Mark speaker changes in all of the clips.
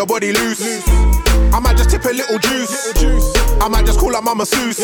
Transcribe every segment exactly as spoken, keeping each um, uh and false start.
Speaker 1: your body loose. I might just tip a little juice. I might just call up Mama Seuss.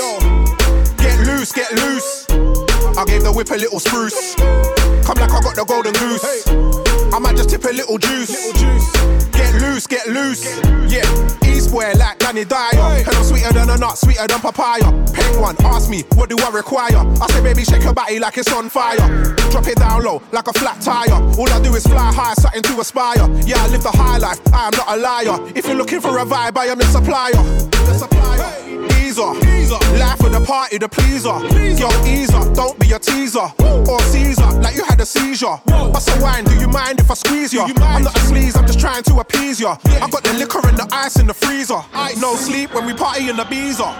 Speaker 1: Get loose, get loose. I gave the whip a little spruce. Come like I got the golden goose. I might just tip a little juice. Get loose, get loose. Yeah, East boy like Danny Dyer. And I'm sweeter than a nut, sweeter than papaya. Penguin, ask me, what do I require? I say, baby, shake your body like it's on fire. Drop it down low, like a flat tire. All I do is fly high, something to aspire. Yeah, I live the high life, I am not a liar. If you're looking for a vibe, I am your supplier. The supplier. Easer, life of the party, the pleaser. Yo, easer, don't be a teaser. Or Caesar, like you had a seizure. Bust a wine, do you mind if I squeeze ya? I'm not a sleaze, I'm just trying to appease ya. I got the liquor and the ice in the freezer. No sleep when we party in the beezer.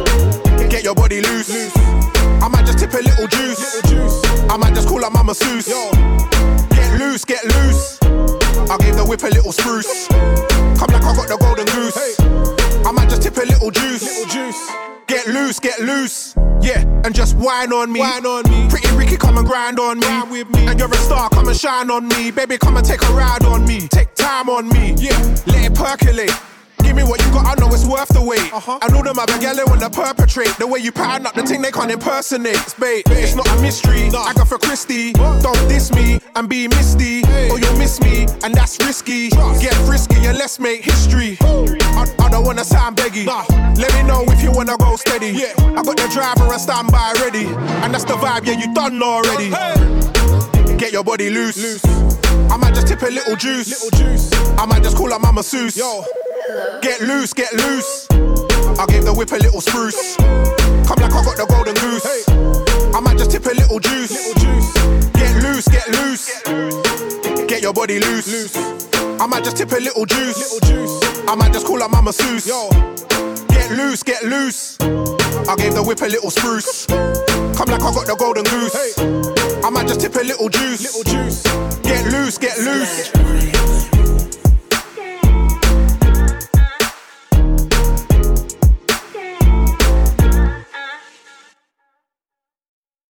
Speaker 1: Get your body loose. I might just tip a little juice. I might just call up Mama Seuss. Get loose, get loose. I gave the whip a little spruce. Come like I got the golden goose. I might just tip a little juice. Get loose, get loose. Yeah, and just whine on me. Whine on me. Pretty Ricky, come and grind on me. With me. And you're a star, come and shine on me. Baby, come and take a ride on me. Take time on me. Yeah, let it percolate. Give me what you got, I know it's worth the wait. Uh-huh. And all them other yellow wanna perpetrate. The way you pattern up the thing they can't impersonate. It's bait, it's not a mystery. Nah. Agatha Christie, what? Don't diss me and be misty, hey. Or you'll miss me, and that's risky. Trust. Get frisky and let's make history. I, I don't wanna sound beggy. Nah. Let me know if you wanna go steady. Yeah. I got the driver and standby ready. And that's the vibe, yeah, you done already. Hey. Get your body loose. loose. I might just tip a little juice. little juice. I might just call up Mama Seuss. Yo. Get loose, get loose. I gave the whip a little spruce. Come like I got the golden goose. I might just tip a little juice. Get loose, get loose. Get your body loose. I might just tip a little juice. I might just call up Mama Seuss. Get loose, get loose. I gave the whip a little spruce. Come like I got the golden goose. I might just tip a little juice. Get loose, get loose.